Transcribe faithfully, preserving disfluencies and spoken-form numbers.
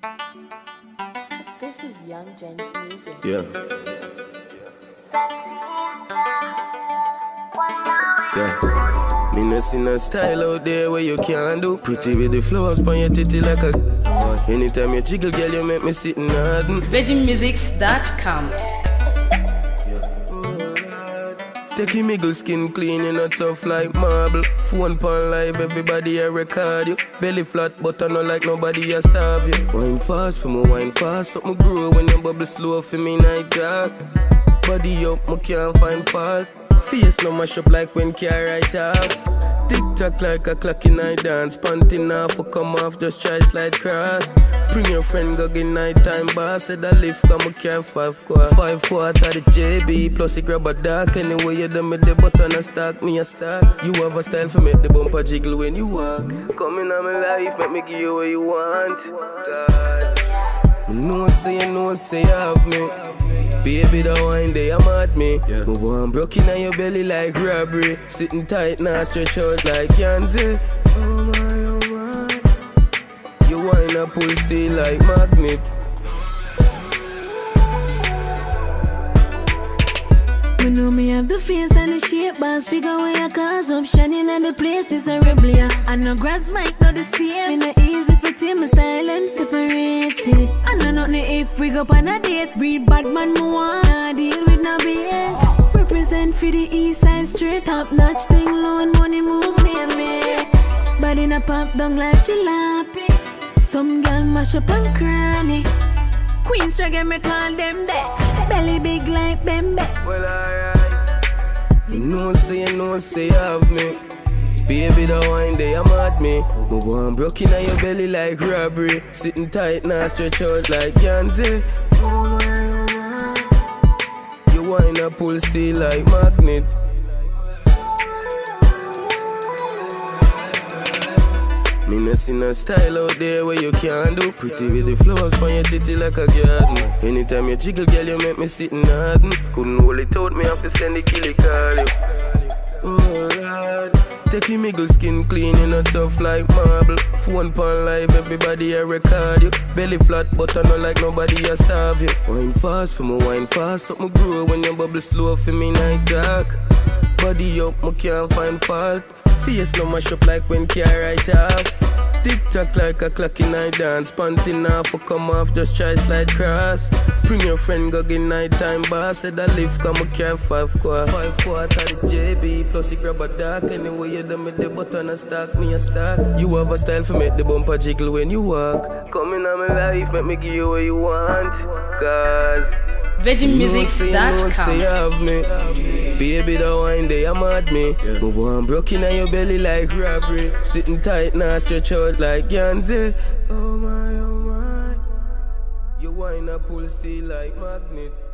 This is Young Gents Music. Yeah. Yeah. Me no see no style out there where you can't do. Pretty with the flowers on your titty like a. Anytime you jiggle, girl, you make me sit nothing. Veggie Musics dot com. Take me good skin clean, you know tough like marble. Phone pan live, everybody a record you. Belly flat, but I know like nobody a starve you. Wine fast for me, wine fast, something grow when you bubble slow for me night dark. Body up, me can't find fault. Face no mash up like when car right up. Tick tock like a clock in night dance. Panting off or come off, just try slide cross. Bring your friend, go get night time boss. Said I lift, come a car five quart. Five quart at the J B, plus it grab a dark. Anyway you done with the button and stack me a stack. You have a style for make the bumper jiggle when you walk. Come in on my life, make me give you what you want. God. No say you know say you have me. Baby, the wine day, I'm at me. Yeah. My one broke in on your belly like robbery. Sitting tight now, stretch out like Yanzi. Oh my, oh my. You wine a pull steel like magnet. Me know me have the face and the shape, boss figure when you cause up shining in the place, this a rebel, yeah. And no grass mic, not the same. Me no easy for team, my style and separated. I know nothing if we go on a date. Read bad man, me wanna deal with no B S. Represent for the east side, straight up notch thing, low and money moves me and me. Body na pop down like jalopy. Some girl mash up and cranny. Queens try get me call them that. Belly big like Bembe. Well, alright. You know, say you know, say you have me. Baby, the wine day, I'm at me. My one broke in on your belly like robbery. Sitting tight now, stretch out like Yanzi. Oh my, oh my. You wine a pull steel like magnet. Me no see no style out there where you can't do. Pretty with the flowers on your titty like a garden. Anytime you jiggle, girl, you make me sit nothing. Couldn't hold it out, me have to send the killie call you. Oh Lord. Take me good skin clean, you know tough like marble. Phone pan live, everybody a record you. Belly flat, but I know like nobody a starve you. Wine fast for me, wine fast, something grow when you bubble slow for me night dark. Body up, me can't find fault. Face no mash up like when car right off. Tick tock like a clock in night dance. Panting off or come off, just try slide cross. Bring your friend, go get night time boss. Said I lift, come a car five quart. Five quart at the J B, plus it grab a dark. Anyway you done with the button and stack me a stack. You have a style for make the bumper jiggle when you walk. Come in on my life, make me give you what you want. Cause Veggie Musics dot com. say you have me. Baby, the wine day, I'm at me. Yeah. My one broke in on your belly like robbery. Sitting tight now, stretch out like Yanzi. Oh my, oh my. You wine a pull steel like magnet.